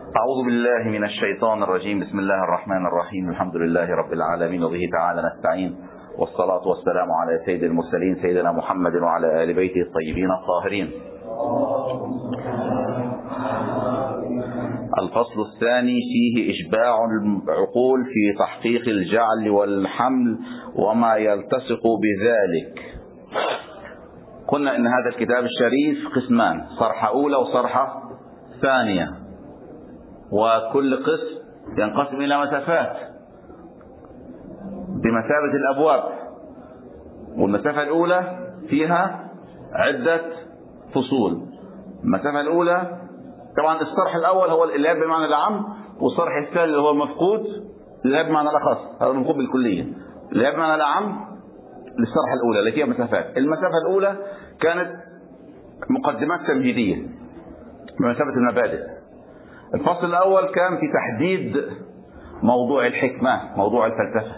أعوذ بالله من الشيطان الرجيم. بسم الله الرحمن الرحيم. الحمد لله رب العالمين وبه تعالى نستعين، والصلاة والسلام على سيد المرسلين سيدنا محمد وعلى آل بيته الطيبين الطاهرين. الفصل الثاني فيه إشباع العقول في تحقيق الجعل والحمل وما يلتصق بذلك. قلنا إن هذا الكتاب الشريف قسمان، صرحة أولى وصرحة ثانية، وكل قسم ينقسم إلى مسافات بمثابة الأبواب. والمسافة الأولى فيها عدة فصول. المسافة الأولى طبعا الصرح الأول هو الإلهاب بمعنى العام، والصرح الثاني اللي هو المفقود الإلهاب بمعنى الأخص، هذا المفقود بالكلية. الإلهاب بمعنى العام للصرحة الأولى اللي فيها مسافات. المسافة الأولى كانت مقدمات تمهيدية بمثابة المبادئ. الفصل الأول كان في تحديد موضوع الحكمة، موضوع الفلسفة،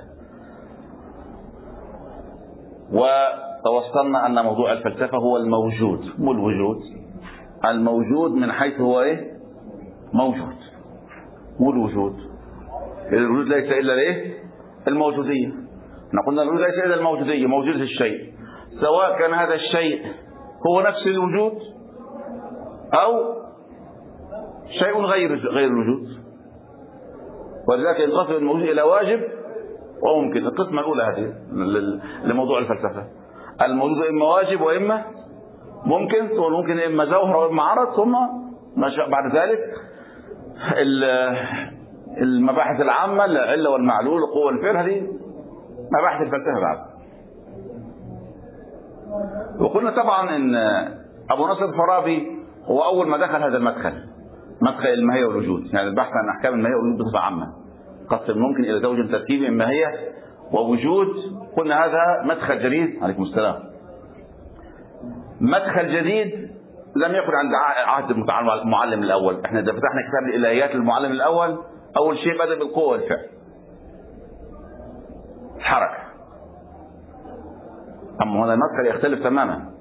وتوصلنا أن موضوع الفلسفة هو الموجود، مو الوجود. الموجود من حيث هو إيه؟ موجود، مو الوجود. الوجود ليس إلا إيه؟ الموجودية. قلنا الوجود ليس إلا الموجودية، موجودة الشيء، سواء كان هذا الشيء هو نفس الوجود أو شيء غير الوجود. ولذلك ينقسم الموجود إلى واجب وممكن. القسمة الأولى هذه لموضوع الفلسفة، الموجود إما واجب وإما ممكن، ثم ممكن إما جوهر وإما عرض، ثم بعد ذلك المباحث العامة، العلة والمعلول، القوة والفعل، هذه مباحث الفلسفة بعد. وقلنا طبعا إن أبو نصر الفارابي هو أول ما دخل هذا المدخل، مدخل الماهية والوجود، يعني البحث عن أحكام الماهية والوجود بصفة عامة، قسم ممكن إلى زوج تركيبي من ماهية ووجود. قلنا هذا مدخل جديد. عليكم السلام. مدخل جديد لم يكن عند عهد المعلم الأول. احنا إذا فتحنا كتاب الإلهيات للمعلم الأول، أول شيء بدأ بالقوة والفعل، الحركة. أما هذا المدخل يختلف تماما،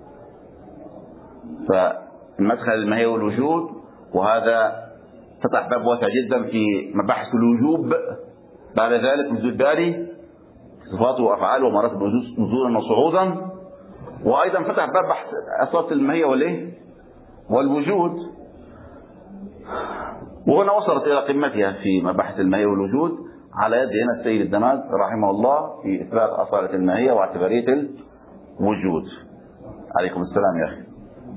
فالمدخل الماهية والوجود، وهذا فتح باب واسع جدا في مباحث الوجوب. بعد ذلك وجود الباري، صفاته وافعاله ومراتب نزولا وصعودا. وايضا فتح باب بحث اساس الماهية والايه والوجود. وهنا وصلت الى قمتها في مباحث الماهية والوجود على يد هنا السيد الدماغ رحمه الله في اثبات اصالة الماهية واعتبارية الوجود. عليكم السلام يا اخي.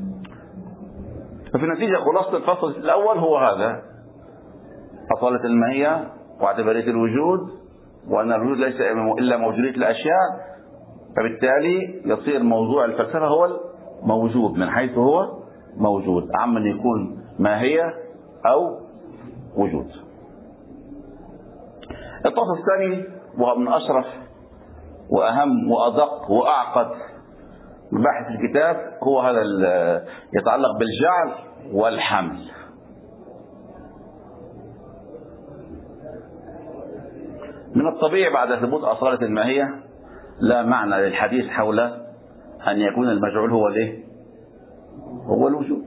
ففي النتيجة خلاصة الفصل الأول هو هذا: أصالة الماهية واعتبارية الوجود، وأن الوجود ليس إلا موجودية الأشياء. فبالتالي يصير موضوع الفلسفة هو الموجود من حيث هو موجود، عما يكون ماهية أو وجود. الفصل الثاني وهو من أشرف وأهم وأدق وأعقد مباحث الكتاب هو هذا يتعلق بالجعل والحمل. من الطبيعي بعد ثبوت أصالة الماهية لا معنى للحديث حول أن يكون المجعول هو الايه؟ هو الوجود.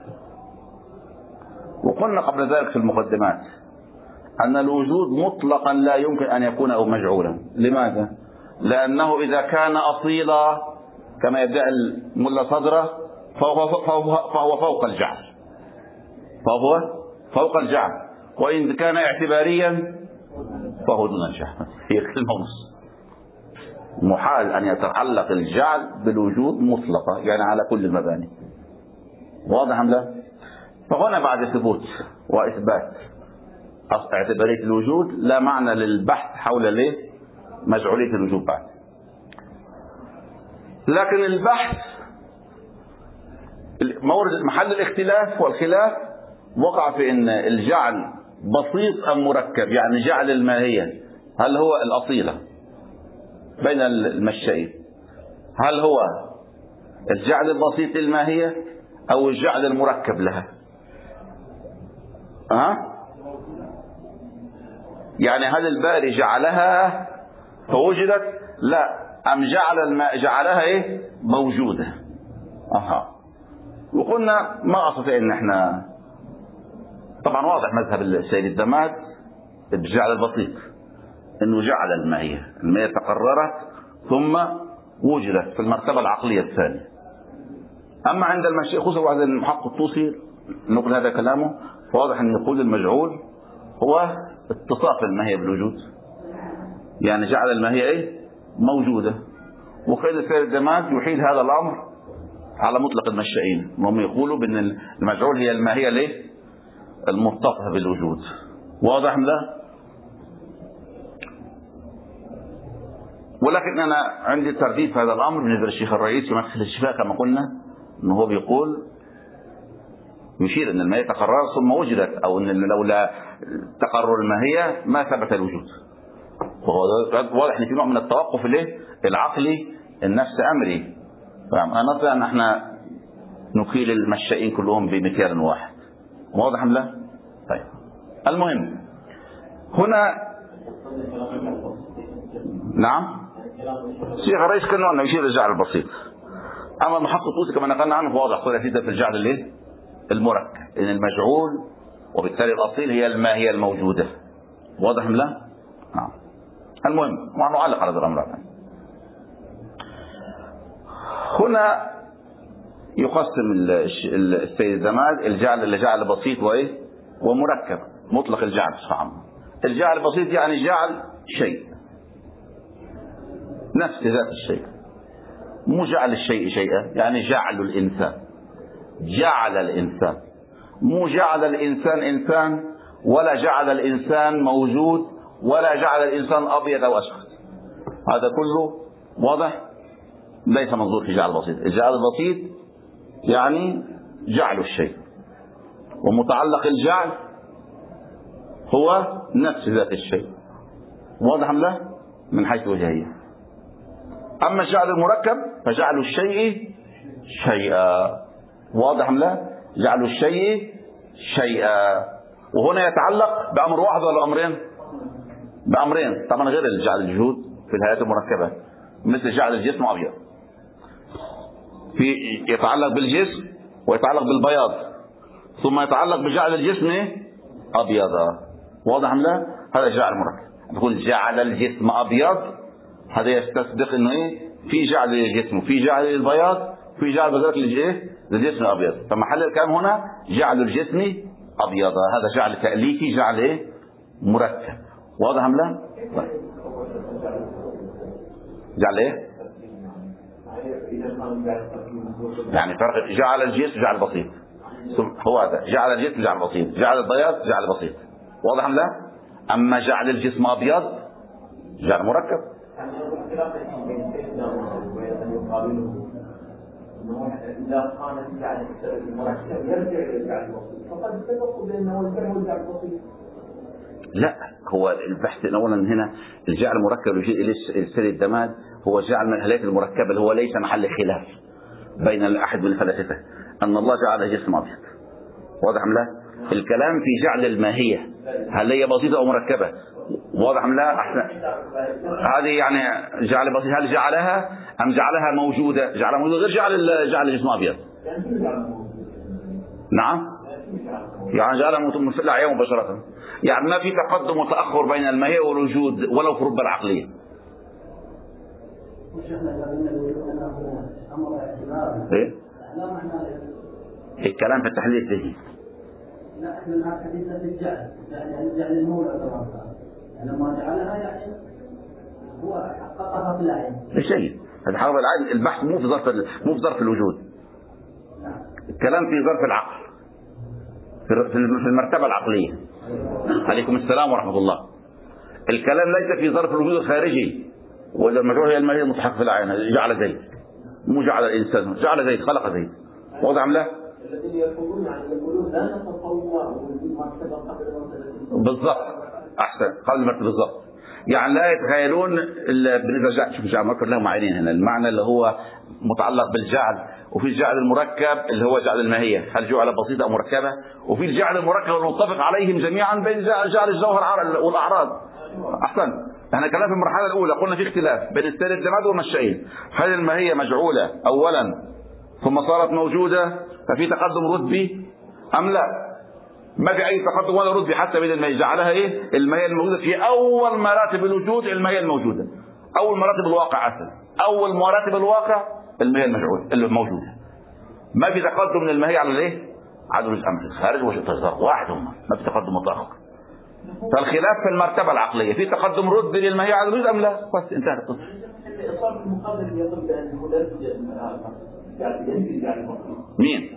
وقلنا قبل ذلك في المقدمات أن الوجود مطلقا لا يمكن أن يكون أو مجعولا. لماذا؟ لأنه إذا كان أصيلا كما يبدأ الملا صدره فهو فوق الجعل، فهو فوق الجعل. وإن كان اعتباريا فهو دون الجعل. هي كلمة ونص. محال أن يتعلق الجعل بالوجود مطلقة، يعني على كل المباني. واضح أم لا؟ فهنا بعد ثبوت وإثبات اعتبارية الوجود لا معنى للبحث حول مجعولية الوجود بعد. لكن البحث مورد محل الاختلاف والخلاف وقع في ان الجعل بسيط ام مركب، يعني جعل الماهية هل هو الأصيلة بين المشيين، هل هو الجعل البسيط للماهية او الجعل المركب لها؟ يعني هل الباري جعلها فوجدت؟ لا، أم جعلها إيه؟ موجودة. وقلنا ما أستطيع أن احنا طبعا واضح مذهب السيد الدماد بالجعل البسيط، انه جعل الماهية تقررت ثم وجدت في المرتبة العقلية الثانية. اما عند المشيئة خصوصا عند المحقق الطوسي نقل هذا كلامه، فواضح ان يقول المجعول هو اتصاف الماهية بالوجود، يعني جعل الماهية موجودة. وقيل السيد الدماد يحيل هذا الامر على مطلق المشائين، وهم يقولوا بان المجعول هي الماهية المتصفة بالوجود. واضح لا؟ ولكن انا عندي ترديد في هذا الامر بالنسبه للشيخ الرئيس في مدخل الشفاء، كما قلنا انه هو بيقول يشير ان الماهية تقررت ثم وجدت، او ان لولا تقرر الماهية ما ثبت الوجود. وهو واضح ان في نوع من التوقف العقلي النفس امري. فنستطيع ان احنا نقيل المشائين كلهم بمكيال واحد. واضح ام لا؟ طيب المهم هنا نعم الشيخ الرئيس كان انه يشير للجعل البسيط. اما المحقق الطوسي كما نقلنا عنه فواضح صورة في الجعل المركب، ان المجعول وبالتالي الاصيل هي الماهية الموجودة. واضح ام لا؟ نعم. المهم ونعلق على هذا الامر. هنا يقسم السيد الدماد الجعل الى جعل بسيط ومركب. مطلق الجعل بصفة عامة. الجعل البسيط يعني جعل شيء نفس ذات الشيء، مو جعل الشيء شيئا، يعني جعل الإنسان، جعل الإنسان، مو جعل الإنسان إنسان، ولا جعل الإنسان موجود، ولا جعل الإنسان أبيض أو أسود. هذا كله واضح ليس منظور في جعل بسيط. الجعل البسيط يعني جعل الشيء، ومتعلق الجعل هو نفس ذات الشيء. واضح ام لا؟ من حيث وجهية. اما الجعل المركب فجعل الشيء شيئا. واضح ام لا؟ جعل الشيء شيئا، وهنا يتعلق بامر واحد ولا امرين؟ بامرين طبعا، غير الجعل الجهود في الهيئات المركبة، مثل جعل الجسم ابيض، في يتعلق بالجسم ويتعلق بالبياض، ثم يتعلق بجعل الجسم ابيضا. واضح ام لا؟ هذا جعل مركب. نقول جعل الجسم ابيض، هذا يستصدق انه في جعل للجسم وفي جعل للبياض في جعل بذلك للجسم ابيض، فمحل الكلام هنا جعل الجسم ابيضا. هذا جعل تأليفي، جعل مركب. واضح ام لا؟ جعل يعني فرق جعل الجسم جعل بسيط، هو هذا جعل الجسم جعل بسيط، جعل البياض جعل بسيط. واضح ام لا؟ اما جعل الجسم ابيض جعل مركب. إذا كانت الجعل المركب يرجع إلى الجعل البسيط، فقد اتفقوا بأنه الفعل هو الجعل البسيط. لا، هو البحث اولا هنا الجعل المركب يجي الى السيد الدماد هو جعل من الهيئات المركبه اللي هو ليس محل خلاف بين الاحد من الفلاسفه ان الله جعل جسم ابيض. واضح ام لا؟ الكلام في جعل الماهيه، هل هي بسيطه او مركبه؟ واضح ام لا؟ احسن. هذه يعني جعل بسيط، هل جعلها ام جعلها موجوده؟ جعلها موجوده غير جعل الجسم ابيض. نعم، يعني جعلها في الاعيان مباشره، يعني ما في تقدم وتاخر بين الماهيه والوجود ولو في الرتبه العقليه. ايه؟ الكلام في التحليل الذهني. لا، احنا الان حديثنا في الجعل، يعني المولى كما قال، لما جعلها يعني هو حققها في العين. شيء هذا حرب العين. البحث مو في ظرف الوجود. الكلام في ظرف العقل، في المرتبة العقلية. عليكم السلام ورحمة الله. الكلام ليس في ظرف الوجود الخارجي، وإذا المجعول هي الماهية المتحقق في العين. جعل زيد، مو جعل الإنسان، جعل زيد، خلق زيد. واضح ام لا؟ الذين يقولون عن القلوب لا نتصور وجود مرتبة قبل مرتبة. بالضبط، أحسن، قبل المرتبة بالضبط. يعني لا يتخيلون بالنسبة شوف جعل مركب لهم عينين هنا، المعنى اللي هو متعلق بالجعل، وفي الجعل المركب اللي هو جعل الماهية، هل جعل بسيطة أو مركبة، وفي الجعل المركب المتفق عليهم جميعا بين جعل الجوهر والأعراض. أحسن. احنا كلام في المرحلة الأولى قلنا في اختلاف بين السيد الدماد والمشائين، هل الماهية مجعولة أولا ثم صارت موجودة ففي تقدم رتبي أم لا؟ ما في أي تقدم ولا رد حتى بين الماء. جعلها إيه؟ الماء الموجودة في أول مراتب الوجود، الماء الموجودة، أول مراتب الواقع أصلا، أول مراتب الواقع الماء الموجودة. ما في تقدم من الماء على الإيه؟ على الجزء أمر الخارج وتجزر واحد، هم ما في تقدم وتأخر. فالخلاف في المرتبة العقلية، في تقدم رد للماء على الجزء أم لا؟ بس انتهت القصة. مين؟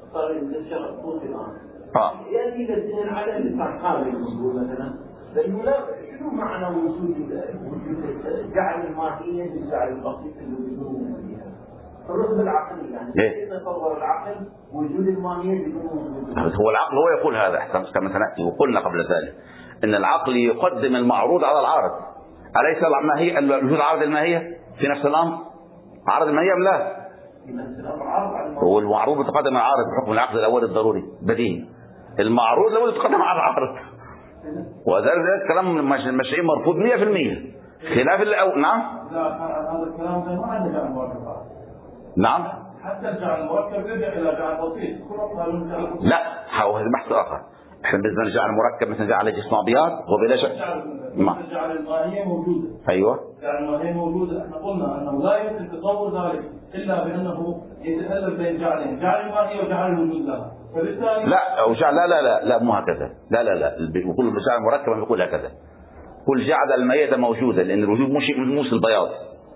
يأتي للذهن على الاستحقاق الموجود مثلا، لأنه لا شنو معنى وجود جعل الماهية بالجعل البسيط اللي بدون فيها؟ الرتبة العقلية يعني كيف يتصور العقل وجود الماهية بدون وجود؟ هو العقل هو يقول هذا كما سنأتي، وقلنا قبل ذلك أن العقل يقدم المعروض على العارض. أليس الماهية الوجود عارض الماهية في نفس الأمر؟ عارض الماهية أم لا؟ هو المعروض متقدم على العارض بحكم العقل الأول الضروري بديهي. المعروض لابد يتقدم على العارض، وذلك كلام مشروعي مرفوض 100%. خلاف نعم. هذا الكلام ما عنده جعل مركب. نعم. حتى الجعل المركب يرجع إلى جعل بسيط. لا، هذا بحث آخر. احنا بالنسبة للجعل المركب مثل جعل جسم أبيض وبلا شك. جعل الماهية موجودة. أيوه. جعل الماهية موجودة. احنا قلنا أنه لا يمكن تصور ذلك إلا بأنه يتألف بين جعلين، جعل الماهية وجعل الوجود لها. لا أو جعل لا مو هكذا. لا كل جعل مركب يقول هكذا. كل جعل الميتة موجودة، لأن الوجود مش موس البياض،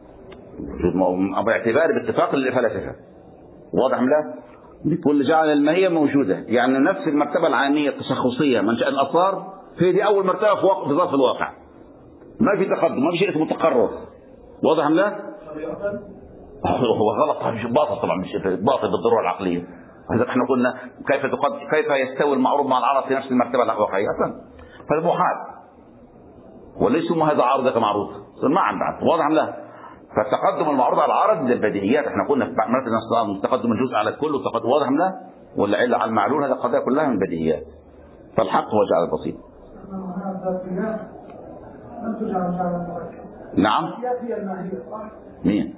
باعتبار باتفاق الفلاسفة. واضح لا؟ كل جعل الماهية موجودة، يعني نفس المرتبة العامية التشخصية منشأ الآثار، هي دي أول مرتبة في ظرف الواقع. ما في تقدم، ما في شيء اسمه تقرر. واضح لا؟ هو غلط، باطل طبعا، مش باطل بالضرورة العقلية. هذا احنا قلنا كيف يستوي المعروض مع العرض في نفس المرتبة الواقعية أصلا، هذا محال، وليس هذا عارض كمعروض ما عم بعد. واضح لا؟ فالتقدم المعروض على العرض من البديهيات. احنا قلنا في مرتبة النص تقدم الجزء على الكل وتقدم. واضح لا؟ ولا إلا على المعلول؟ هذه القضايا كلها من البديهيات. فالحق هو جعل البسيط. نعم. مين؟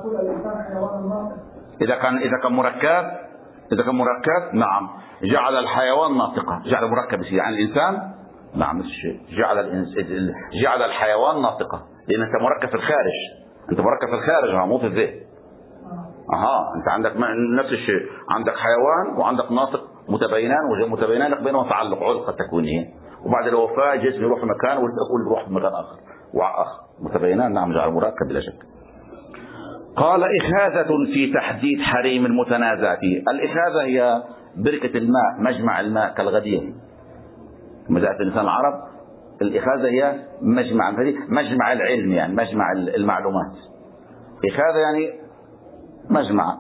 إذا كان مركب نعم. جعل الحيوان ناطقة، جعل مركب يعني الإنسان نعم نفس الشيء. جعل الحيوان ناطقة، لأن أنت مركب في الخارج، أنت مركب في الخارج مو في الذهن. أنت عندك نفس الشيء، عندك حيوان وعندك ناطق متباينان، ومتباينان بينهم تعلق علقة تكوينية، وبعد الوفاة جسم يروح في مكان والأكل يروح في مكان آخر متباينان. نعم جعل مركب بلا شك. قال إخاذة في تحديد حريم المتنازع فيه. الإخاذة هي بركة الماء، مجمع الماء كالغدير. مجمع الإنسان العرب الإخاذة هي مجمع العلم، يعني مجمع المعلومات. إخاذة يعني مجمع،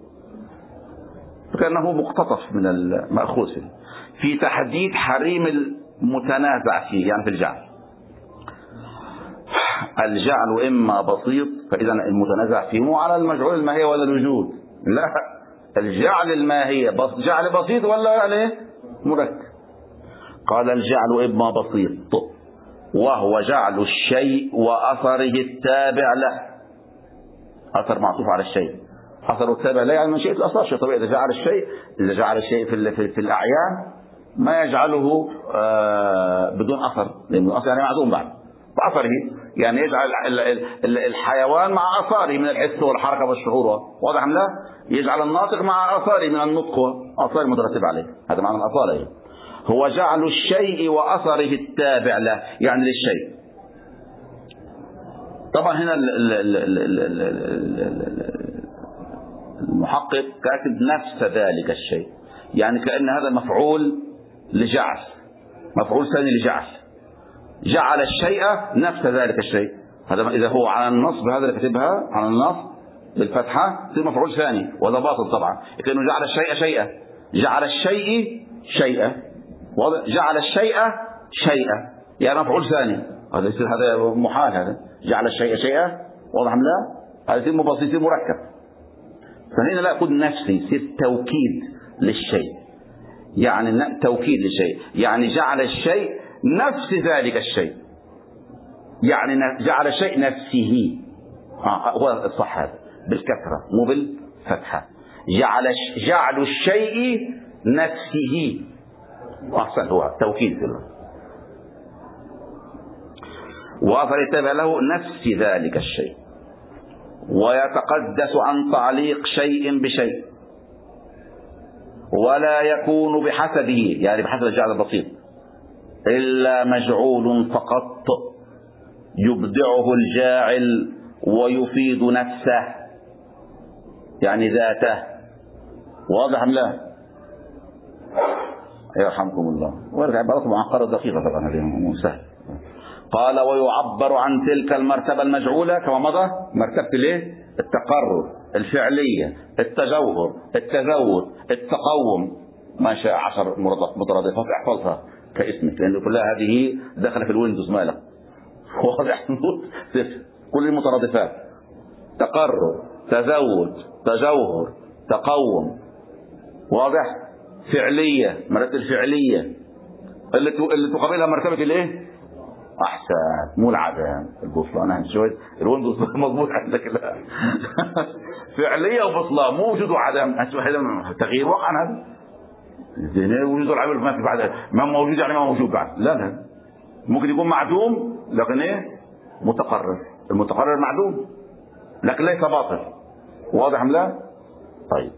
كأنه مقتطف من المأخوذ في تحديد حريم المتنازع فيه، يعني في الجعل. الجعل إما بسيط، فإذا المتنازع فيه مو على المجعول الماهية ولا الوجود، لا، الجعل الماهية جعل بسيط ولا عليه مركب. قال الجعل إما بسيط وهو جعل الشيء وأثره التابع له. أثر معطوف على الشيء، أثره التابع له يعني من شيء الأثر. شيء طبيعي إذا جعل الشيء في الأعيان ما يجعله بدون أثر، لأن الأثر يعني معدوم بعد بأثره، يعني يجعل الحيوان مع أثاره من الحس والحركة والشعور. واضح لا؟ يجعل الناطق مع أثاره من النطق وأثاره المترتب عليه. هذا معنى الأصالة. هو جعل الشيء وأثره التابع له، يعني للشيء. طبعا هنا المحقق كاتب نفس ذلك الشيء، يعني كأن هذا مفعول لجعل، مفعول ثاني لجعل. جعل الشيء نفس ذلك الشيء. هذا إذا هو على النصب، هذا اللي كتبها على النصب بالفتحة تصير مفعول ثاني، وهذا باطل طبعا، لأنه جعل الشيء شيئا، جعل الشيء شيئا، جعل الشيء شيئا يعني مفعول ثاني. هذا محال، هذا جعل الشيء شيئا. واضح لا؟ هذا يصير بسيط مركب. فهنا لا يكون نفسي، يصير توكيد للشيء، يعني توكيد للشيء، يعني جعل الشيء نفس ذلك الشيء، يعني جعل الشيء نفسه. هو الصح هذا بالكسرة مو بالفتحة. جعل الشيء نفسه، أحسن، هو توكيد كله. وأثر يتبع له نفس ذلك الشيء، ويتقدس عن تعليق شيء بشيء، ولا يكون بحسبه، يعني بحسب الجعل البسيط، إلا مجعول فقط يبدعه الجاعل ويفيد نفسه، يعني ذاته. واضح أم لا؟ يرحمكم الله. وارجع عبارات معقدة دقيقة طبعا، هذه مو سهل. قال ويعبر عن تلك المرتبة المجعولة كما مضى، مرتبة الايه؟ التقرر، الفعلية، التجوهر، التزود، التقوم، ما شاء 10 مترادفات احفظها كاسمك، لأن كلها هذه داخله في الويندوز مالك. واضح؟ كل المترادفات: تقرر، تزود، تجوهر، تقوم. واضح؟ فعلية، مرتبة الفعلية اللي تقابلها مرتبة الايه؟ احسن، مو العدم البوصله. انا شويه الويندوز مضبوط عندك. لا فعليه وبوصله، مو وجود وعدم. تغيير واقع هذا. وجود العمل ما في بعد، ما موجود يعني ما موجود بعد. لا ممكن يكون معدوم لكن ايه؟ متقرر. المتقرر معدوم لكن ليس باطل. واضح ام لا؟ طيب.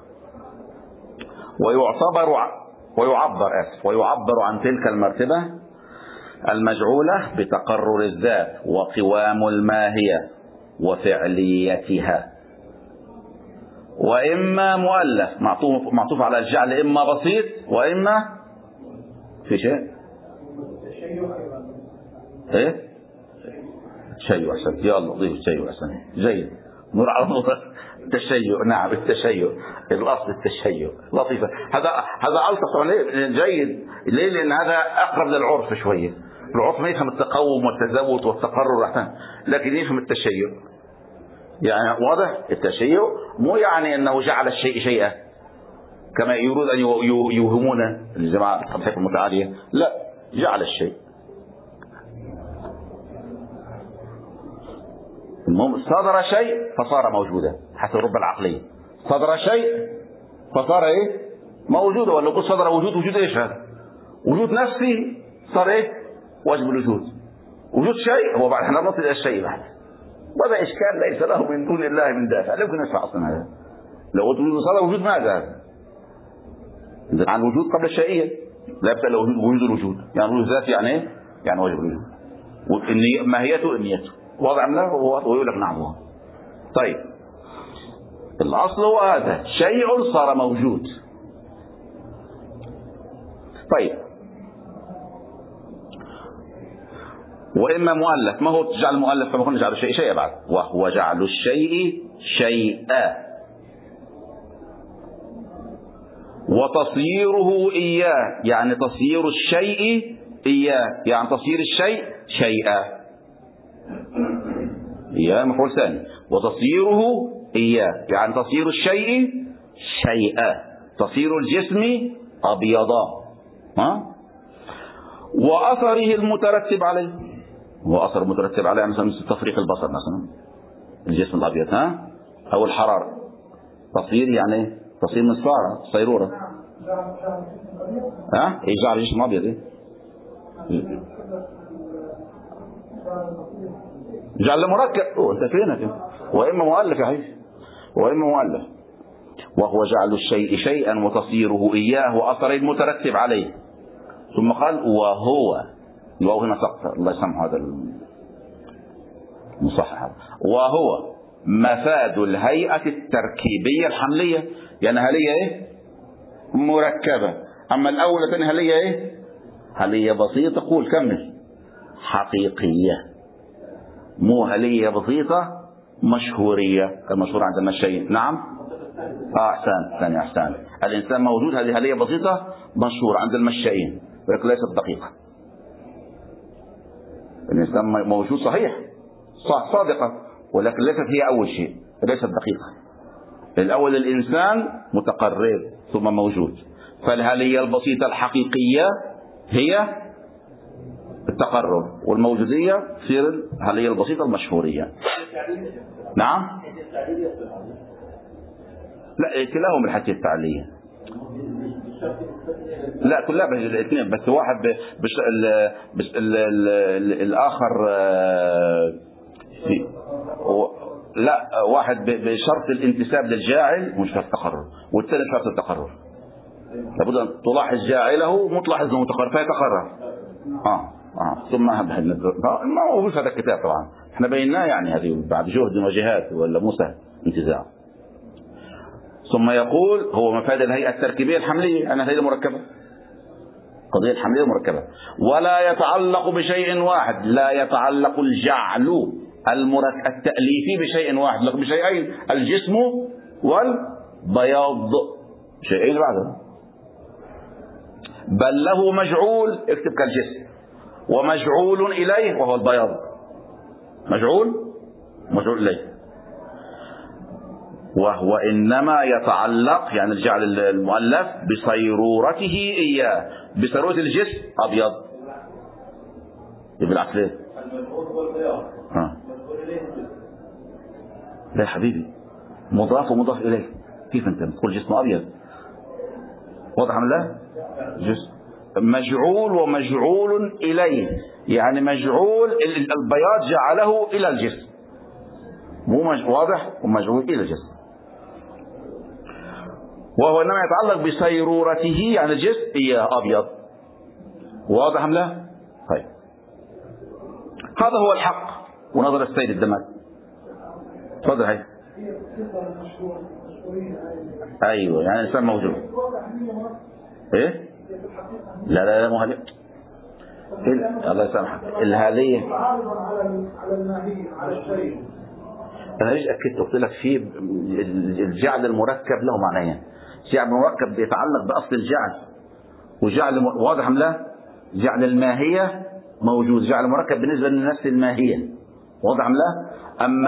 ويعبر عن تلك المرتبة المجعولة بتقرر الذات وقوام الماهية وفعليتها. وإما مؤلف معطوف على الجعل، إما بسيط وإما في شيء ايه؟ تشيع. أحسن، يا الله ضيف التشيع. أحسن، جيد. نور على نور. التشيع، نعم التشيع، الأصل التشيع. لطيفة. هذا ألطف جيد. ليه؟ لأن هذا أقرب للعرف شوية. العرف ما يفهم التقوم والتزود والتقرر أحسن، لكن يفهم التشيع. يعني واضح؟ التشيع مو يعني أنه جعل الشيء شيئا كما يريد أن يوهمون الجماعة الحقيقة المتعالية. لا، جعل الشيء. المهم صدر شيء فصار موجودا حسب الرب العقلية. صدر شيء فصار ايه؟ موجودا. ولا قلت صدر وجود ايش هذا؟ وجود نفسي صار ايه؟ واجب الوجود. وجود شيء هو بعد احنا نصل الى الشيء بعد. وهذا اشكال ليس له من دون الله من دافع. لا يمكن نسمع اصلا هذا. لو قلت صدر وجود ماذا هذا؟ عن وجود قبل الشيئية. لا يبقى له وجود الوجود. يعني وجود ذاتي يعني ايه؟ يعني واجب الوجود. ماهيته نيته. واضح ام لا؟ ويقول لك نعم هو. طيب، الاصل هو هذا، شيء صار موجود. طيب، واما مؤلف. ما هو جعل المؤلف؟ كما قلنا جعل الشيء شيئا بعد، وهو جعل الشيء شيئا وتصييره اياه، يعني تصيير الشيء اياه، يعني تصيير الشيء شيئا. إياه مفعول ثاني. وتصييره إياه يعني تصيير الشيء شيئا. تصيير الجسم أبيضا. وأثره المترتب عليه. وأثر المترتب عليه مثلا تفريق البصر مثلا، الجسم الأبيض أو الحرارة. تصير يعني تصير من صيرورة. إيه جعل الجسم أبيض. جعل مركب. انت فين؟ واما مؤلف يا حبيبي، واما مؤلف. وهو جعل الشيء شيئا وتصيره اياه واثر المترتب عليه. ثم قال وهو، الواو هنا سقط، الله يسامحه هذا المصحح. وهو مفاد الهيئة التركيبية الحملية. يعني هلية ايه؟ مركبة. اما الاولى ثاني هلية ايه؟ هلية بسيطة. قول كمل. حقيقية. مو هلية بسيطة مشهورية كمشهور عند المشايين. نعم أحسن ثاني أحسن. الإنسان موجود، هذه هلية بسيطة مشهور عند المشايين ولكن ليست دقيقة. الإنسان موجود صحيح صادقة ولكن ليست هي أول شيء، ليست دقيقة. الأول الإنسان متقرر ثم موجود. فالهلية البسيطة الحقيقية هي التقرر، والموجودية تصير الهلية البسيطة المشهورية. نعم. لا كلاهما الحتة التعليلية. لا كلها الاثنين، بس واحد الآخر لا واحد بشرط الانتساب للجاعل مش شرط التقرر، والثاني شرط التقرر. لابد أن تلاحظ جاعله متلاحظ انه متقرر فيتقرر. ثم ما هو هذا الكتاب طبعا احنا بيناه، يعني هذه بعد جهد وجهات ولا موسى انتزاع. ثم يقول هو مفاد الهيئة التركيبية الحملية، أنا هيئة مركبة، قضية الحملية مركبة، ولا يتعلق بشيء واحد، لا يتعلق الجعل التأليفي بشيء واحد، لك بشيئين، الجسم والبياض، شيئين بعدهم، بل له مجعول، اكتب كالجسم، ومجعول إليه وهو البياض، مجعول إليه، وهو إنما يتعلق يعني الجعل المؤلف بصيرورته إياه، بصيرورة الجسم أبيض، بالعكس ليه؟ لا يا حبيبي، مضاف ومضاف إليه، كيف أنت تقول جسم أبيض؟ واضح من الله؟ جسم مجعول ومجعول إليه، يعني مجعول البياض جعله إلى الجسم، مو واضح، ومجعول إلى الجسم، وهو إنما يتعلق بصيرورته يعني الجسم إياه أبيض، واضح أم لا؟ طيب هذا هو الحق ونظر السيد الدماغ. تفضل. هاي ايوه يعني الانسان موجود. ايه لا مو هذه الله يسامحك الهاليه على الماهيه على الشيء. انا ليش اكدت قلت لك في الجعل المركب له معنيين، جعل مركب بيتعلق باصل الجعل، وجعل واضح ام لا؟ جعل الماهيه موجود، جعل مركب بالنسبه لنفس الماهيه، واضح ام لا؟ اما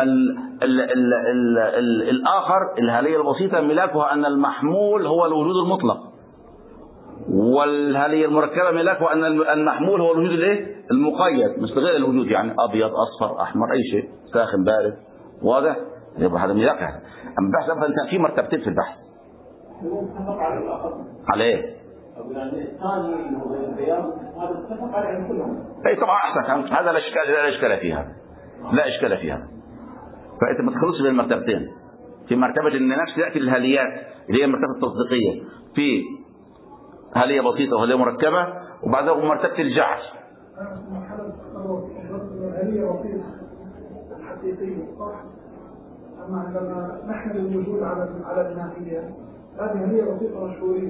الاخر الهاليه البسيطه ملاكها ان المحمول هو الوجود المطلق، والهاليه المركبه ملاكها ان المحمول هو الوجود الايه؟ المقيد، مش غير الوجود، يعني ابيض اصفر احمر اي شيء، ساخن بارد، واضح؟ يبقى هذا ملاكها. اما بحث انت في مرتبتين في البحث عليه يعني الثاني اللي هو البياض هذا اتفق عليه كلهم. اي طبعا احسن، هذا لا اشكال فيها، لا اشكال فيها. فانت ما تخلصش بين المرتبتين، في مرتبه ان نفس ياتي الهاليات اللي هي المرتبه التصديقيه، في هاليه بسيطه وهاليه مركبه، وبعدها مرتبه الجعل. الهاليه بسيطه الحقيقيه صح، اما عندما نحمل الوجود على الماهيه هذه هاليه بسيطه مشهوريه.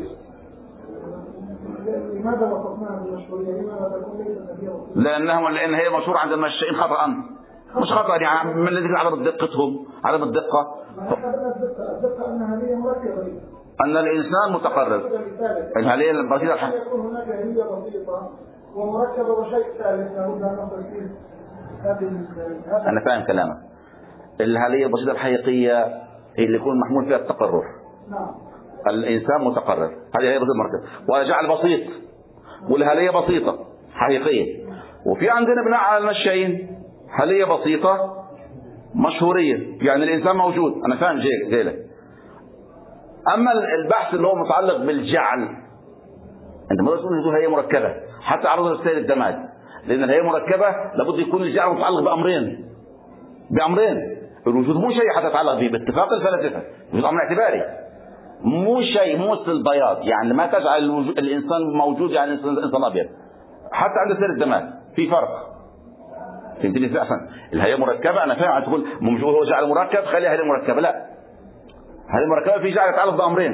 لماذا وصفناها بالمشهوريه؟ لماذا تكون ليست هاليه بسيطه؟ لان هي مشهوره عند المشائين خطا، مش خطأ يعني من الذي عدم دقتهم، عدم الدقة. الدقة أن هالية مركبة، أن الإنسان متقرر، الهالية البسيطة يكون هناك هالية بسيطة ومركبة وشيء ثالث لابد أن نصل فيه. أنا فاهم كلامك. الهالية البسيطة الحقيقية هي اللي يكون محمول فيها التقرر. نعم. الإنسان متقرر، هذه هي بسيطة مركبة، وجعل بسيط، والهالية بسيطة حقيقية. وفي عندنا بناء على المشائين هالية بسيطة مشهورية، يعني الإنسان موجود، أنا فاهم زي لك. أما البحث اللي هو متعلق بالجعل، أنت ما تقول هي مركبة، حتى عرض السيد الدماج، لأن هي مركبة لابد يكون الجعل متعلق بأمرين، الوجود مو شيء حتى يتعلق به باتفاق الفلاسفة، الوجود أمر اعتباري، مو شيء مو مثل البياض، يعني ما تجعل الإنسان موجود يعني الإنسان أبيض، حتى عند السيد الدماج في فرق. فهمتني ازاي؟ احسن الهيئه مركبه، انا فاهم تقول مش هو جعل مركب خليها هيئه مركبه، لا، هيئه مركبه في جعل يتعلق بامرين.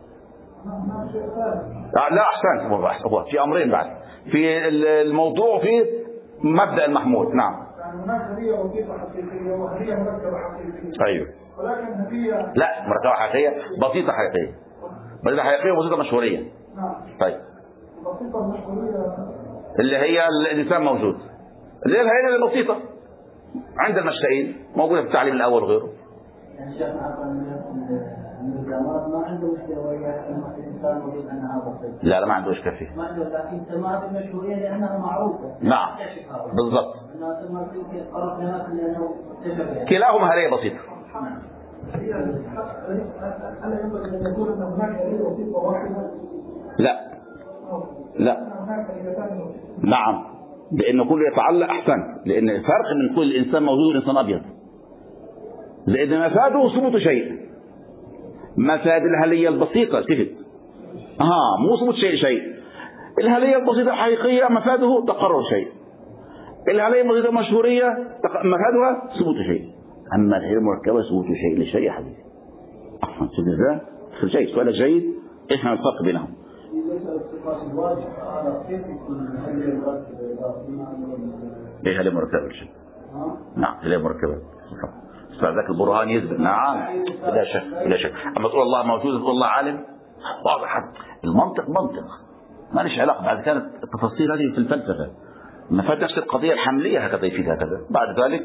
لا احسن، هو في امرين بعد، في الموضوع وفي مبدا المحمول. نعم يعني هناك هديه بسيطه حقيقيه وهديه مركبه حقيقيه. ايوه ولكن هديه لا مركبه حقيقيه بسيطه حقيقيه، بسيطه حقيقيه وبسيطه مشهوريه. نعم. طيب بسيطه مشهوريه اللي هي الانسان موجود، اللي هي الهيئة البسيطة عند المشائين موجودة في التعليم الأول وغيره. يعني شيخ ما عنده مشكلة ويا الإنسان موجود أنها بسيطة. لا ما عنده إشكال فيه. ما عنده، لكن سماها بالمشهورية لأنها معروفة. نعم بالضبط. أنها سماها في قرب لها لأنه تشبه. كلاهما هيئة بسيطة. هل ينبغي أن يكون هناك هديه بسيطه واحده؟ لا نعم، لأنه كله يتعلق. أحسن، لأن الفرق من كل إنسان موجود والإنسان أبيض، لأن مفاده ثبوت شيء. مفاد الهلية البسيطة شفت مو ثبوت شيء. الهلية البسيطة الحقيقية مفاده تقرر شيء. الهلية البسيطة المشهورية مفادها ثبوت شيء. أما الهلية المركبة ثبوت شيء لشيء يا حبيبي. شفت ازاي؟ جيد، سؤال جيد. ايش الفرق بينهم؟ ايه هلية مركبة؟ نعم هلية مركبة. فذاك البرهان يثبت. نعم لا شك لا شك. أما تقول الله موجود تقول الله عالم، واضح. المنطق منطق، ما ليش علاقة. بعد كانت التفاصيل هذه في الفلسفة. مفاد نفس القضية الحملية هكذا يفيد هكذا. بعد ذلك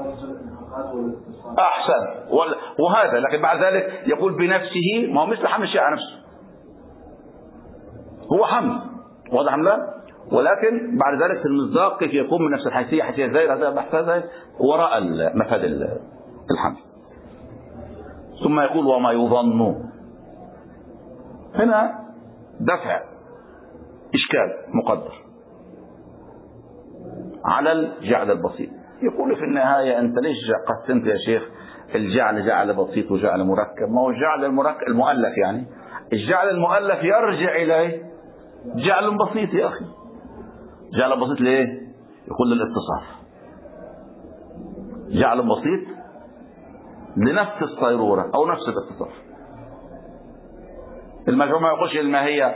أحسن وهذا، لكن بعد ذلك يقول بنفسه، ما هو مثل حمل الشيء على نفسه، هو حمل، واضح أم لا؟ ولكن بعد ذلك في المصداق كيف يكون من نفس الحيثية، حيثية زائد هذا بحث زائد وراء مفاد الحمل. ثم يقول وما يظن. هنا دفع إشكال مقدر على الجعل البسيط. يقول في النهاية أنت ليش قسمت يا شيخ الجعل جعل بسيط وجعل مركب؟ ما هو الجعل المركب المؤلف، يعني الجعل المؤلف يرجع إليه جعل بسيط يا أخي. جعل بسيط ليه؟ يقول للاتصاف. جعل بسيط لنفس الصيرورة أو نفس الاتصاف. المجموع ما يقولش الماهية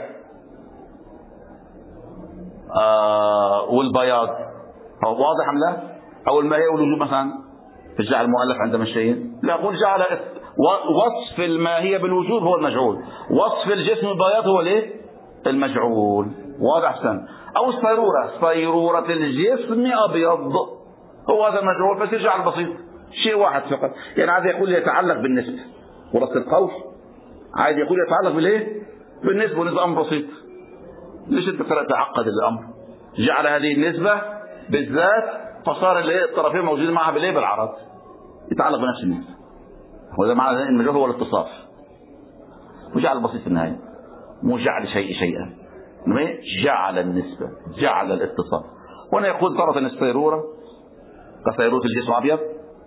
والبياض، هو واضح أم لا؟ أو الماهية والوجوب مثلا في الجعل المؤلف عند مشيين، لا يقول جعل وصف الماهية بالوجوب هو المجعول، وصف الجسم بالبياض هو الايه؟ المجعول. واضح أحسن. أو الصيرورة، صيرورة الجسم أبيض، هو هذا المجعول، بس الجعل بسيط شيء واحد فقط. يعني عايز يقول يتعلق بالنسبة ورص القول، عايز يقول يتعلق بالايه؟ بالنسبة، والنسبة أمر بسيط. ليش انت تعقد الأمر؟ جعل هذه النسبة بالذات فصار الطرفين موجودين معها بالايه؟ بالعرض، يتعلق بنفس النسبة. وهذا معنى المجعول هو الاتصاف. وجعل بسيط في النهاية، مو جعل شيء شيئا، جعل النسبة، جعل الاتصاف. وهنا يقول تارة الصيرورة كصيرورة الجسم أبيض،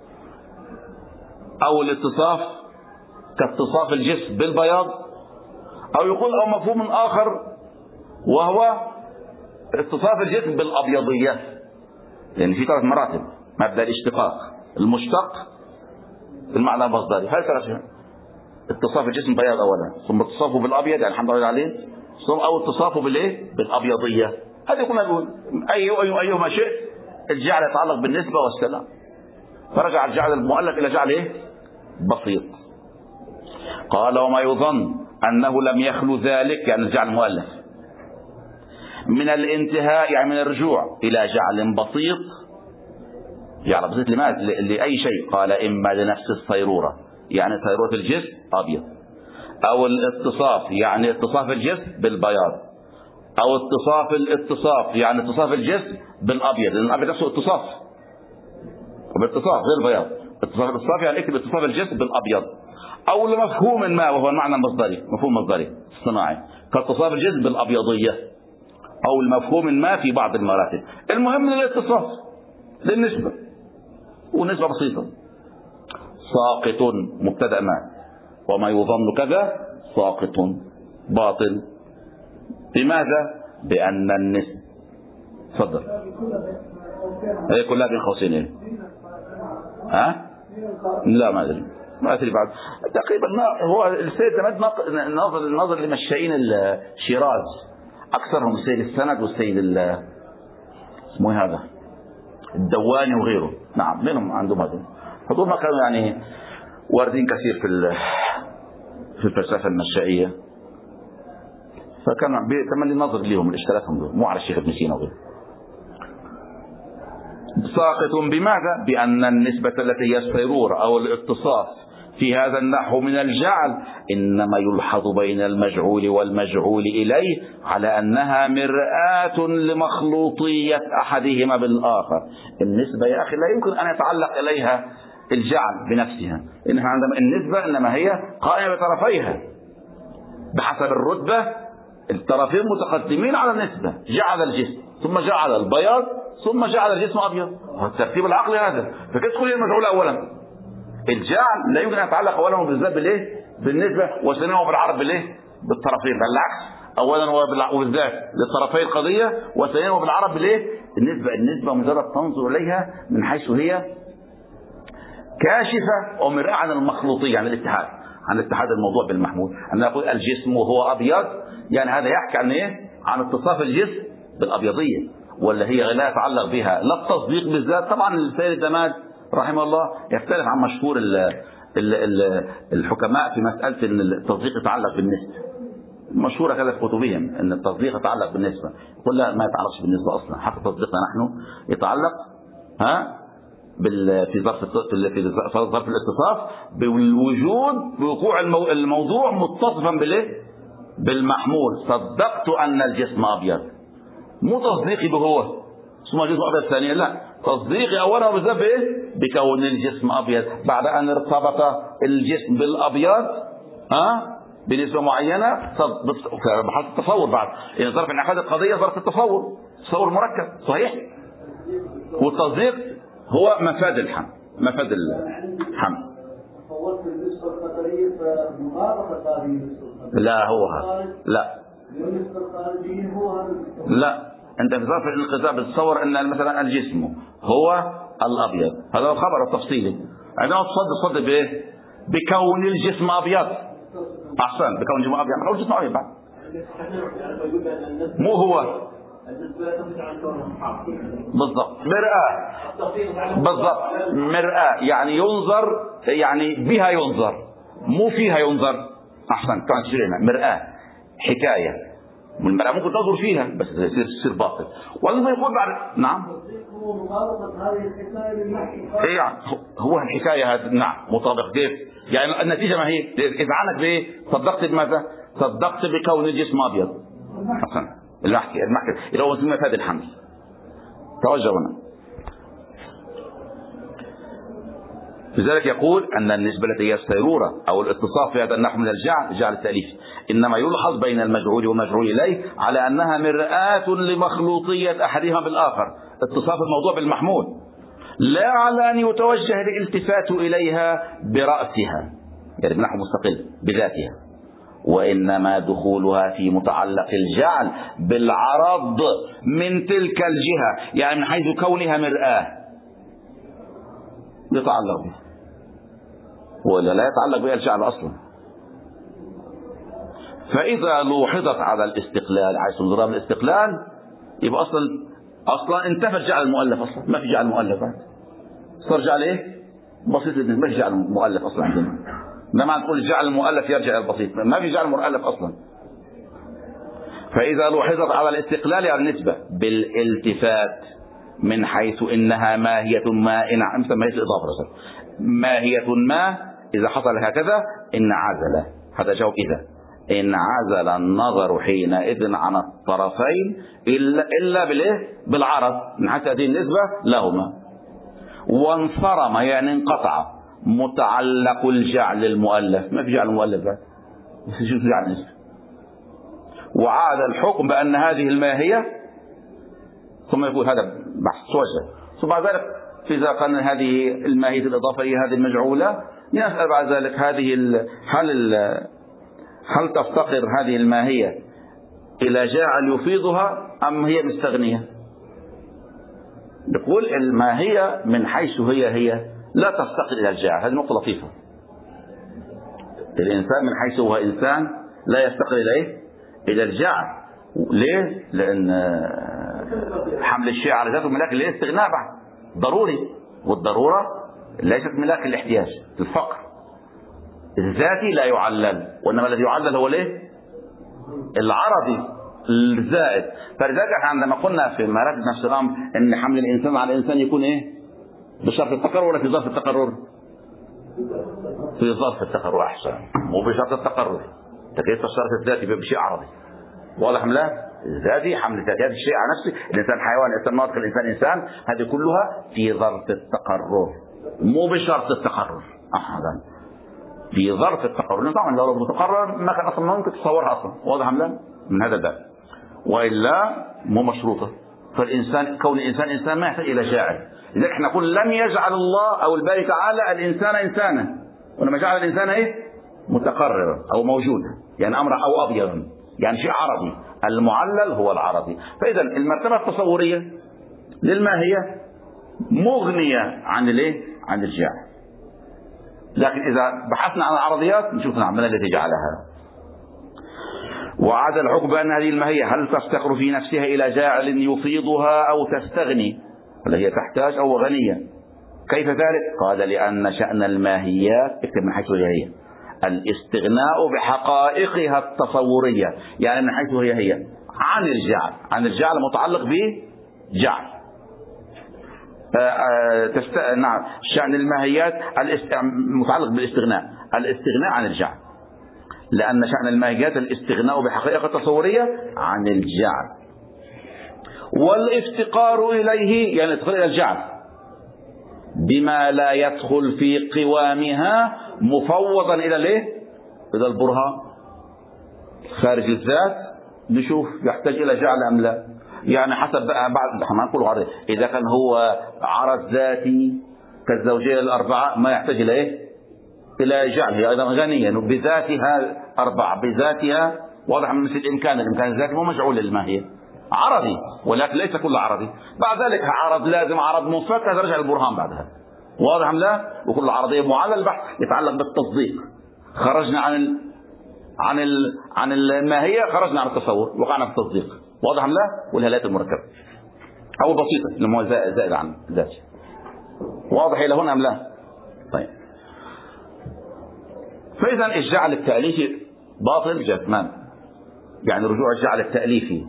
أو الاتصاف كاتصاف الجسم بالبياض، أو يقول أو مفهوم آخر وهو اتصاف الجسم بالأبيضية. لأن في 3 مراتب: مبدأ الاشتقاق، المشتق، المعنى المصدري. هاي 3 اتصاف الجسم بياض أولا، ثم اتصافه بالأبيض يعني الحمد لله عليه، ثم أو اتصافه بالإيه؟ بالأبيضية. هذا يكون نقول أيهما شئت، الجعل يتعلق بالنسبة والسلام، فرجع الجعل المؤلف إلى جعل إيه؟ بسيط. قال وما يظن أنه لم يخلو ذلك، يعني الجعل المؤلف، من الانتهاء يعني من الرجوع إلى جعل بسيط. جعل بسيط لماذا؟ لأي شيء. قال إما لنفس الصيرورة يعني صيرورة الجسم أبيض، أو الاتصاف يعني اتصاف الجسم بالبياض، أو الاتصاف يعني اتصاف الجسم بالأبيض، لأن الأبيض نفسه اتصاف باتصاف غير البياض. اتصاف يعني اكتب اتصاف الجسم بالأبيض، أو لمفهوم ما وهو المعنى المصدري، مفهوم مصدري صناعي كاتصاف الجسم بالأبيضية، أو المفهوم ما في بعض المراتب. المهم الاتصاف للنسبة، ونسبة بسيطة. ساقط مبتدأ ما، وما يظن كذا ساقط باطل. بماذا؟ بأن النسبة. تفضل. هي كلها بين قوسين ايه؟ لا ما ادري، ما ادري بعد تقريبا. هو السيد تمد نظر لمشائين الشيراز، اكثرهم السيد السند والسيد اسمه هذا الدواني وغيره. نعم منهم عندهم هذا حضور، ما كانوا يعني واردين كثير في الفلسفه المشائيه، فكان تملي النظر لهم الاشتراكهم دول، مو على الشيخ ابن سينا وغيره. ساقط بماذا؟ بأن النسبة التي هي الصيرورة أو الاتصاف في هذا النحو من الجعل إنما يلحظ بين المجعول والمجعول إليه على أنها مرآة لمخلوطية أحدهما بالآخر. النسبة يا أخي لا يمكن أن يتعلق إليها الجعل بنفسها، إنها عندما النسبة إنما هي قائمة بطرفيها بحسب الرتبة الطرفين متقدمين على النسبة، جعل الجسم ثم جعل البياض ثم جعل الجسم أبيض. الترتيب العقلي هذا. فكيف تقول المجعول أولا؟ الجعل لا يمكن أن يتعلق أولا بالذات بالإيه؟ بالنسبة، وثانيا بالعرض بالإيه؟ بالطرفين. بالعكس، أولا وبالذات للطرفي القضية، وثانيا وبالعرض بالإيه؟ النسبة مجرد تنظر إليها من حيث هي كاشفة ومرآة عن المخلوطية، عن الاتحاد، عن اتحاد الموضوع بالمحمول. أن نقول الجسم وهو أبيض، يعني هذا يحكي عن إيه؟ عن اتصاف الجسم بالأبيضية، ولا هي لا يتعلق بها لا التصديق بالذات. طبعا السيد دماد رحمه الله يختلف عن مشهور الحكماء في مسألة أن التصديق يتعلق بالنسبة. مشهورة كذا في كتبهم أن التصديق يتعلق بالنسبة، يقول لا، ما يتعلقش بالنسبة أصلا. حتى تصديقنا نحن يتعلق في ظرف الاتصاف بالوجود، بوقوع الموضوع متصفا بالمحمول. صدقت أن الجسم أبيض، مو تصديقي بهو ثم الجسم أبيض ثانيا، لا، تصديقي أولا بالذات بكون الجسم أبيض بعد أن ارتبط الجسم بالأبيض بنسبة معينة بحث التصور. بعد يعني ظرف انعقاد القضية ظرف التصور مركب صحيح. والتصديق هو مفاد الحمل. تصورت النسبة الخطرية فمغالطة هذه النسبة. لا هو هذا، لا انت في ظرف الانقسام بتصور ان مثلا الجسم هو الابيض، هذا هو الخبر التفصيلي. عندما تصدق بايه؟ بكون الجسم ابيض. احسن، بكون الجسم ابيض، او الجسم ابيض بعد. مو هو بالضبط مرآة، يعني ينظر، يعني بها ينظر، مو فيها ينظر. احسن، كان تشرينا مرآة حكاية، والمرأة ممكن تنظر فيها بس يصير باطل. والله يقول بعد نعم يعني هو الحكاية هذه نعم مطابق كيف، يعني النتيجة ما هي إذا عنك بإيه؟ صدقت بماذا؟ صدقت بكون الجسم أبيض. حسن، المحكي إذا هو اسمه هذا الحمل. توجهنا. لذلك يقول أن النسبة التي هي السيرورة أو الاتصاف في هذا النحو من جعل التأليف، إنما يلحظ بين المجعول والمجعول إليه على أنها مرآة لمخلوطية أحدهما بالآخر، اتصاف الموضوع بالمحمول، لا على أن يتوجه الالتفات إليها برأسها، يعني بنحو مستقل بذاتها، وإنما دخولها في متعلق الجعل بالعرض من تلك الجهة، يعني من حيث كونها مرآة يتعلق به، ولا لا يتعلق بها الجعل أصلا. فإذا لوحظت على الاستقلال، عايز انظرام الاستقلال، يبقى أصلا انتفى الجعل المؤلف، أصلا ما في جعل مؤلف بعد، صار جعل إيه؟ بسيط جدا، ما في جعل مؤلف أصلا عندنا. لما تقول الجعل المؤلف يرجع إلى البسيط، ما في جعل مؤلف أصلا. فإذا لوحظت على الاستقلال يعني النسبة بالالتفات من حيث إنها ماهية ما، مثل ماهية الإضافة، ماهية ما إذا حصل هكذا إن عزل، هذا جواب إن عزل النظر حينئذ عن الطرفين إلا بالعرض من حيث هذه النسبة لهما، وانصرم يعني انقطع متعلق الجعل المؤلف، ما في جعل مؤلف بعد، شو جعل نسبة، وعاد الحكم بأن هذه الماهية، ثم يقول هذا بحث وجه، ثم بعد ذلك إذا كان هذه الماهية الإضافية هذه المجعولة، يسأل بعد ذلك هذه هل تفتقر هذه الماهية إلى جاعل يفيضها أم هي مستغنية؟ يقول الماهية من حيث هي لا تفتقر إلى الجاعل، هذه نقطة لطيفة. الإنسان من حيث هو إنسان لا يفتقر إلى الجاعل. ليه؟ لأن حمل الشيء على ذاته ملاك الاستغناء بعد ضروري، والضرورة ليست ملاك الاحتياج، الفقر الذاتي لا يعلل، وإنما الذي يعلل هو العرضي الزائد. فلذلك عندما قلنا في مراتب نفس الأمر أن حمل الإنسان على الإنسان يكون بشرط التقرر ولا في ظرف التقرر؟ في ظرف التقرر أحسن، مو بشرط التقرر. كيف الشرط الذاتي بشيء عرضي واضح م لا؟ الذاتي حمل ذاتي هذا الشيء على نفسه، الإنسان حيوان، الإنسان ناطق، الإنسان إنسان، هذه كلها في ظرف التقرر مو بشرط التقرر. في ظرف التقرر طبعا لو متقرر ما كان اصلا ممكن تصورها اصلا واضح ام لا؟ من هذا الباب، وإلا مو مشروطة. فالإنسان كون الإنسان إنسان ما يحتاج إلى جاعل. لذلك احنا نقول لم يجعل الله أو الباري تعالى الإنسان إنسانا، وإنما جعل الإنسان إيه؟ متقررا أو موجودا، يعني أمر أو أبيضا، يعني شيء عربي. المعلل هو العربي. فإذا المرتبة التصورية للماهية مغنية عن الايه؟ عن الجعل. لكن إذا بحثنا عن العرضيات نشوف نعم من الذي جعلها. وعاد الحكم بأن هذه الماهية هل تفتقر في نفسها إلى جاعل يفيضها أو تستغني، هل هي تحتاج أو غنية؟ كيف ذلك؟ قال لأن شأن الماهيات اكتب من حيث هي الاستغناء بحقائقها التصورية، يعني من حيث هي عن الجعل. عن الجعل متعلق بجعل. نعم شأن الماهيات متعلق بالاستغناء، الاستغناء عن الجعل، لأن شأن الماهيات الاستغناء بحقائق التصورية عن الجعل، والافتقار إليه يعني الافتقار إلى الجعل بما لا يدخل في قوامها مفوضا إلى الايه؟ إلى البرهان. خارج الذات نشوف يحتاج إلى جعل أم لا، يعني حسب بقى بعد ما نقول عرض. إذا كان هو عرض ذاتي كالزوجية الأربعة ما يحتاج إلى إيه؟ إلى جعل، هي أيضا غنية بذاتها أربعة بذاتها، واضح من مثل الإمكان الذاتي مو مجعول للماهية، عرضي ولكن ليس كل عرضي. بعد ذلك عرض لازم، عرض منفك، هذا رجع البرهان بعدها، واضح أم لا؟ وكل عرضية معلل البحث يتعلق بالتصديق. خرجنا عن الماهية، خرجنا عن التصور، وقعنا في التصديق، واضح أم لا؟ والهالات المركبة أو البسيطة اللي هو زائد عن ذاته. واضح إلى هنا أم لا؟ طيب. فإذا الجعل التأليفي باطل جزما، يعني رجوع الجعل التأليفي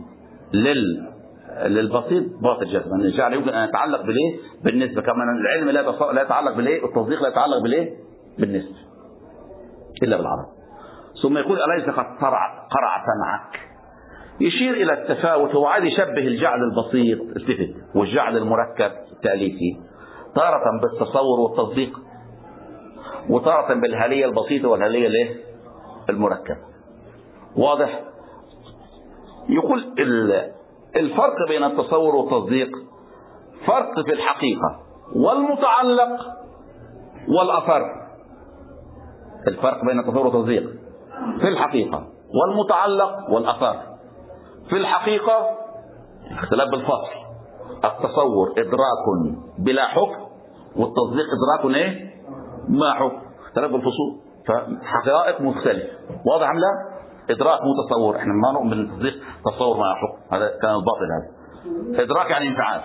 للبسيط باطل جزما. الجعل يمكن أن يتعلق بالإيه؟ بالنسبة، كما العلم لا يتعلق بالإيه؟ التصديق لا يتعلق بالإيه؟ بالنسبة إلا بالعرض. ثم يقول أليس قد قرع سمعك؟ يشير إلى التفاوت. هو عايز يشبه الجعل البسيط التفت والجعل المركب التأليفي تارة بالتصور والتصديق، وتارة بالهالية البسيطة والهالية الايه؟ المركبة. واضح؟ يقول الفرق بين التصور والتصديق فرق في الحقيقة والمتعلق والأثر. الفرق بين التصور والتصديق في الحقيقة والمتعلق والأثر. في الحقيقة اختلاف بالفصل، التصور إدراك بلا حكم، والتصديق إدراك ايه؟ ما حكم، اختلاف بالفصول، فحقائق مختلفة. واضح أم لا؟ إدراك متصور، احنا ما نؤمن بالتصديق تصور ما حكم، هذا كان الباطل. هذا إدراك يعني انفعال.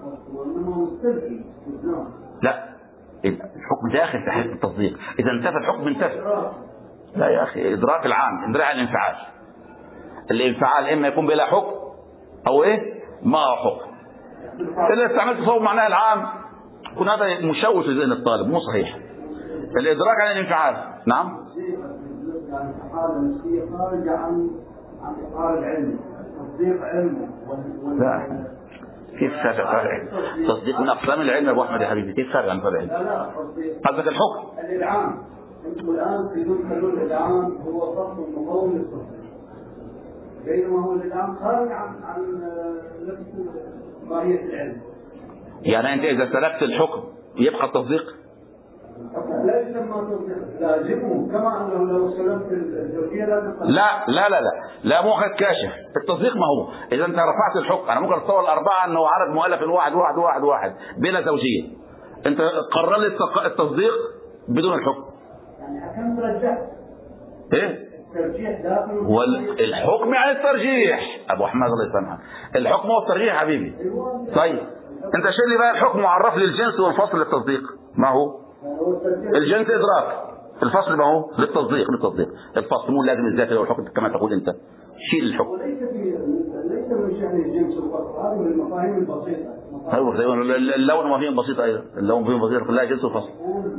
لا، الحكم داخل في حيز التصديق، إذا انتفى الحكم انتفى. لا يا أخي، إدراك العام، إدراك الانفعال. الانفعال إما يكون بلا حكم أو إيه؟ ما حكم. إذا استعملت تصور معناه العام يكون هذا مشوش لذهن الطالب، مو صحيح. الإدراك عن الانفعال. نعم. يعني الحالة النفسية خارجة عن إطار العلم، تصديق علم. لا، كيف خارج؟ تصديق من أقسام العلم يا أبو أحمد يا حبيبي، كيف خارج عن العلم؟ لا قصدك الحكم؟ الإدعام. أنتم الآن تريدون تقولون الإدعام هو فصل مقوم للتصديق، بينما هو الإدعام خارج عن نفس ماهية العلم. يعني أنت إذا سلكت الحكم يبقى التصديق؟ لا يسمى تصديق، لازمه كما أنه لو سلمت الزوجية لا تصديق. لا مو أخذ كاشف. التصديق ما هو إذا أنت رفعت الحكم، أنا ممكن أتصور الأربعة أنه عدد مؤلف واحد بلا زوجية، أنت قرر لي التصديق بدون الحكم. يعني حكمت رجعت. إيه؟ الترجيح داخل والحكم يعني الترجيح. أبو أحمد الله يسامحك، الحكم هو الترجيح يا حبيبي. طيب أنت شيل لي بقى الحكم معرف لي الجنس والفصل للتصديق. ما هو؟ الجنس إدراك، الفصل ما هو؟ للتصديق. الفصل مو لازم الذات لو الحكم كما تقول أنت. شيل الحكم. ليس من شأن الجنس والفصل، هذه من المفاهيم البسيطة. اللون مفاهيم بسيطة أيضا، اللون مفاهيم بسيطة لا جنس وفصل.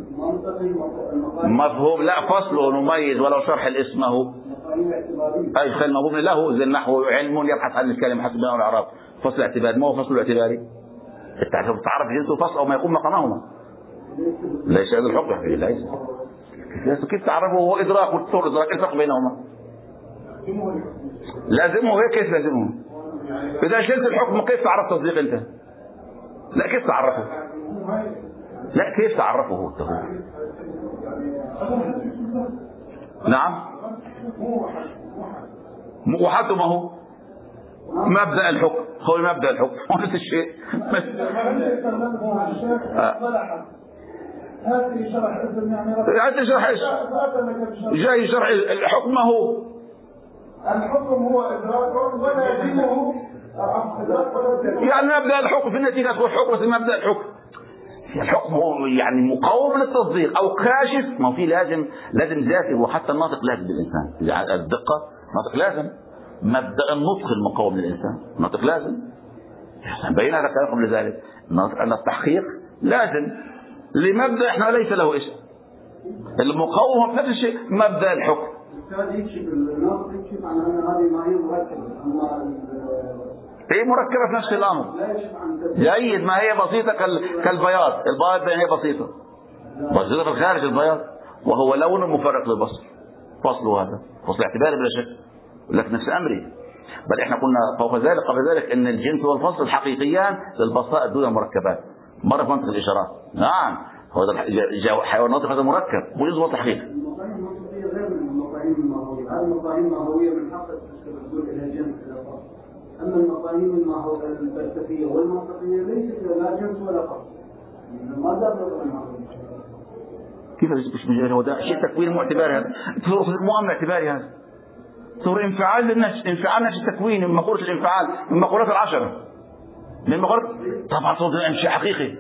مفهوم لا فصل ونميز ولو شرح الاسم هو أي خل مفهوم له زي النحو علم يبحث عن الكلمة حسب بناء الإعراب. فصل اعتباري ما هو فصل اعتباري؟ تعرف جنس وفصل أو ما يقوم مقامهما. ليس هذا الحكم يا حبيبي، ليس. كيف تعرفه؟ هو إدراك والتصور إدراك، الفرق بينهما لازمه هيك. كيف لازمه؟ إذا شلت الحكم كيف تعرف تصديق أنت؟ لا كيف تعرفه؟ لا كيف تعرفه هو؟ نعم وحده ما هو مبدأ الحكم. هو مبدأ الحكم نفس الشيء. هذا شرح ايش؟ جاي شرح الحكم. ما هو الحكم هو إدراك ولا يلزمه يعني مبدأ الحكم في النتيجة تقول حكم بس مبدأ الحكم. الحكم هو يعني مقاوم للتصديق أو كاشف. ما في لازم ذاتي. وحتى الناطق لازم بالإنسان. الدقة الناطق لازم. مبدأ النطق المقاوم للإنسان. الناطق لازم. بين هذا الكلام قبل ذلك أن التحقيق لازم لمبدأ احنا ليس له اسم. المقاومة نفس الشيء مبدأ الحكم. يكشف الناطق يكشف عن أن هذه ما هي مركبة. هي مركبة في نفس الأمر. جيد. ما هي بسيطة كالبياض. البياض هي بسيطة في الخارج البياض وهو لون مفرق للبصر. فصله هذا فصل اعتباري بلا شك لكن نفس أمري. بل احنا قلنا فوق ذلك قبل ذلك ان الجنس والفصل الحقيقيان للبسائط دون مركبات. مرة في منطق الإشارات. نعم هو حيوان ناطق هذا مركب ويجوز التحقيق. المفاهيم المنطقية غير من المفاهيم الماهوية. هذه المفاهيم الماهوية من حق التسلسل إلى الجنس إلى الفصل. أما المفاهيم الفلسفية والمنطقية ليست لا جنس ولا فصل. ما دام كيف مش هو ده شيء تكوين معتباري. هذا مؤمن اعتباري. هذا صور انفعال للنفس. انفعال نفس التكوين من مقولة الانفعال من مقولات العشرة من مقولات. طبعا صوت شيء حقيقي.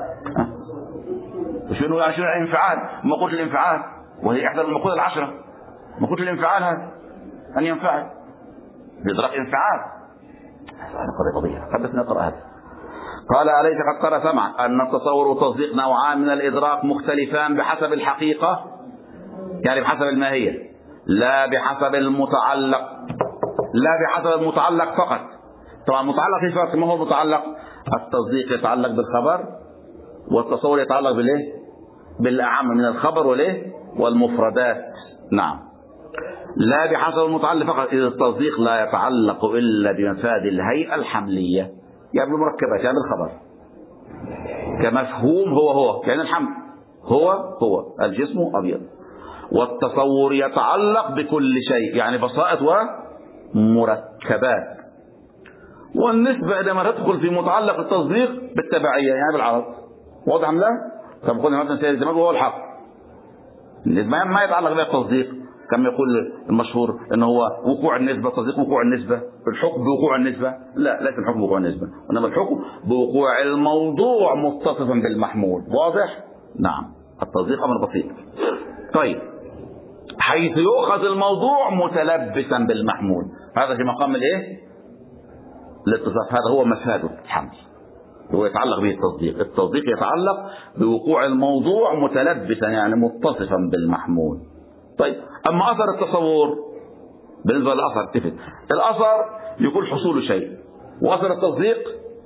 شنو يعني شنو الانفعال؟ مقولة الانفعال وهي احدى المقولة العشرة. مقولة الانفعال هذا ان ينفعل بإدراك انفعال. هذا قضية قد نقرأ هذا. قال أليس قد قرأ سمع أن التصور والتصديق نوعان من الإدراك مختلفان بحسب الحقيقة يعني بحسب الماهية لا بحسب المتعلق. لا بحسب المتعلق فقط. طبعا المتعلق في فرق. ما هو المتعلق؟ التصديق يتعلق بالخبر والتصور يتعلق بالايه؟ بالأعم من الخبر والايه؟ والمفردات. نعم. لا بحسب المتعلق فقط إذا التصديق لا يتعلق إلا بمفاد الهيئة الحملية يعني بالمركبات يعني بالخبر. كمفهوم هو يعني الحمل هو الجسم أبيض. والتصور يتعلق بكل شيء يعني بسائط ومركبات. والنسبة عندما تدخل في متعلق التصديق بالتبعية يعني بالعرض. واضح أم لا؟ طب قلنا مثلا سيد الدماغ وهو الحق. النسبة ما يتعلق بها التصديق كما يقول المشهور انه هو وقوع النسبة. تصديق وقوع النسبة. الحكم بوقوع النسبة. لا ليس الحكم بوقوع النسبة وإنما الحكم بوقوع الموضوع متصفا بالمحمول. واضح؟ نعم. التصديق أمر بسيط. طيب حيث يؤخذ الموضوع متلبسا بالمحمول. هذا في مقام الايه؟ الاتصاف. هذا هو مفاد الحمل. هو يتعلق به التصديق. التصديق يتعلق بوقوع الموضوع متلبسا يعني متصفا بالمحمول. طيب أما أثر التصور بالنسبة للأثر التفت. الأثر يقول حصول شيء وأثر التصديق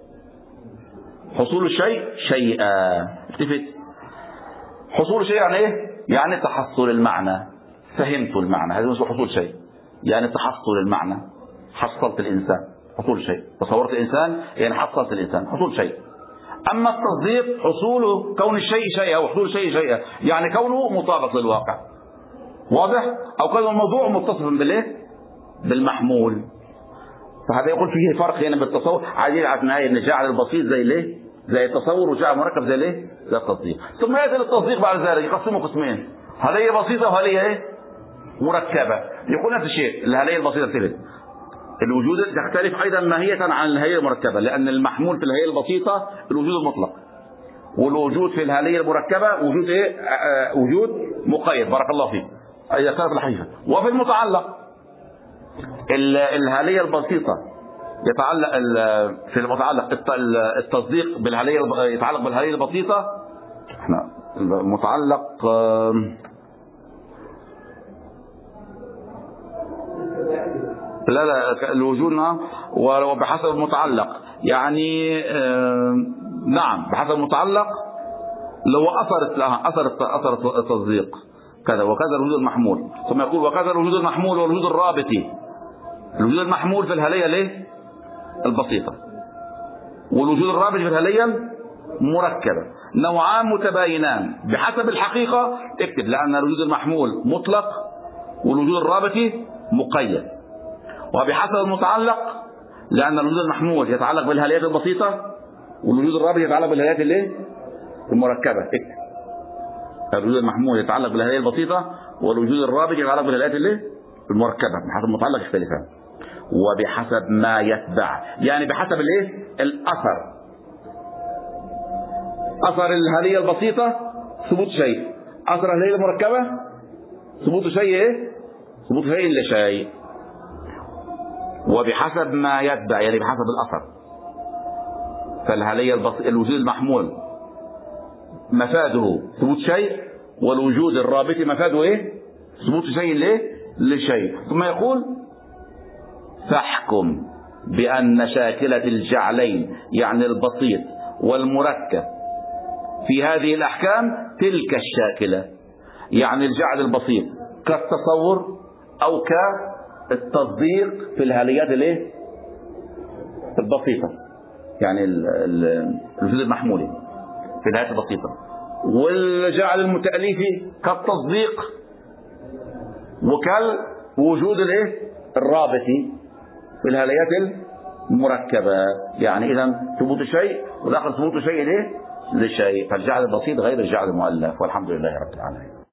حصول الشيء شيئا. التفت. حصول شيء يعني ايه؟ يعني تحصل المعنى. فهمت المعنى. هذا اسمه حصول شيء يعني تحصل المعنى. حصلت الإنسان حصول شيء. تصورت الإنسان يعني حصلت الإنسان حصول شيء. أما التصديق حصوله كون الشيء شيئا أو حصول الشيء شيئا يعني كونه مطابق للواقع. واضح؟ أو كون الموضوع متصفا بالايه؟ بالمحمول. فهذا يقول فيه فرق هنا بالتصور. عايزين على النهاية ان جعل البسيط زي الايه؟ زي التصور وجعل مركب زي الايه؟ زي التصديق. ثم يأتي التصديق بعد ذلك يقسمه قسمين. هلية بسيطة وهلية ايه؟ مركبة. يقول نفس الشيء. الهلية البسيطة تلد الوجود تختلف أيضا ماهية عن الهيئة المركبة لأن المحمول في الهيئة البسيطة الوجود المطلق والوجود في الهيئة المركبة وجود ايه؟ وجود مقيد. بارك الله فيك. إذا كانت الحقيقة. وفي المتعلق الهالية البسيطة يتعلق في المتعلق التصديق بالهالية يتعلق بالهالية البسيطة. احنا المتعلق لا الوجود وبحسب المتعلق يعني نعم بحسب المتعلق لو أثر التصديق كذا وكذا الوجود المحمول. ثم يقول وكذا الوجود المحمول والوجود الرابطي الوجود المحمول في الهالية ليه البسيطة، والوجود الرابط في الهالية المركبة، نوعان متباينان بحسب الحقيقة اكتب، لأن الوجود المحمول مطلق والوجود الرابطي مقيد. وبحسب المتعلق لأن الوجود المحمول يتعلق بالهاليات البسيطة والوجود الرابطي يتعلق بالهاليات المركبة. اكتب الوجود المحمول يتعلق بالهالية البسيطة والوجود الرابط يتعلق بالهاليات المركبة، بحسب المتعلق يختلفان. وبحسب ما يتبع، يعني بحسب الأثر. أثر الهالية البسيطة ثبوت شيء، أثر الهالية المركبة ثبوت شيء ثبوت شيء لشيء. وبحسب ما يتبع يعني بحسب الأثر. فالهالية الوجود المحمول مفاده ثبوت شيء، والوجود الرابطي مفاده ثبوت شيء لشيء. ثم يقول فاحكم بأن شاكلة الجعلين يعني البسيط والمركب في هذه الأحكام تلك الشاكلة، يعني الجعل البسيط كالتصور أو كالتصديق في الهاليات البسيطة، يعني الوجود المحمولي في الهاليات البسيطة، والجعل المتأليفي كالتصديق وكالوجود الرابطي في الهاليات المركبة. يعني إذا ثبوت شيء وداخل ثبوت شيء لشيء، فالجعل البسيط غير الجعل المؤلف. والحمد لله رب العالمين.